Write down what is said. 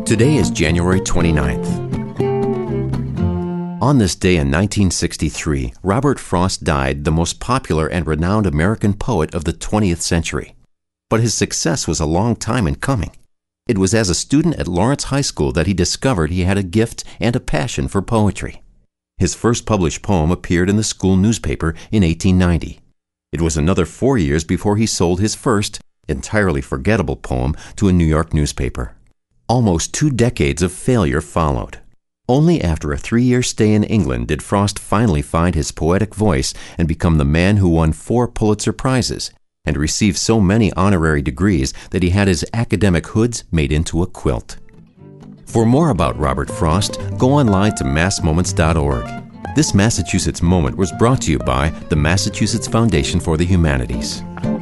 Today is January 29th. On this day in 1963, Robert Frost died, the most popular and renowned American poet of the 20th century. But his success was a long time in coming. It was as a student at Lawrence High School that he discovered he had a gift and a passion for poetry. His first published poem appeared in the school newspaper in 1890. It was another 4 years before he sold his first, entirely forgettable poem to a New York newspaper. Almost 2 decades of failure followed. Only after a 3-year stay in England did Frost finally find his poetic voice and become the man who won 4 Pulitzer Prizes and received so many honorary degrees that he had his academic hoods made into a quilt. For more about Robert Frost, go online to massmoments.org. This Massachusetts Moment was brought to you by the Massachusetts Foundation for the Humanities.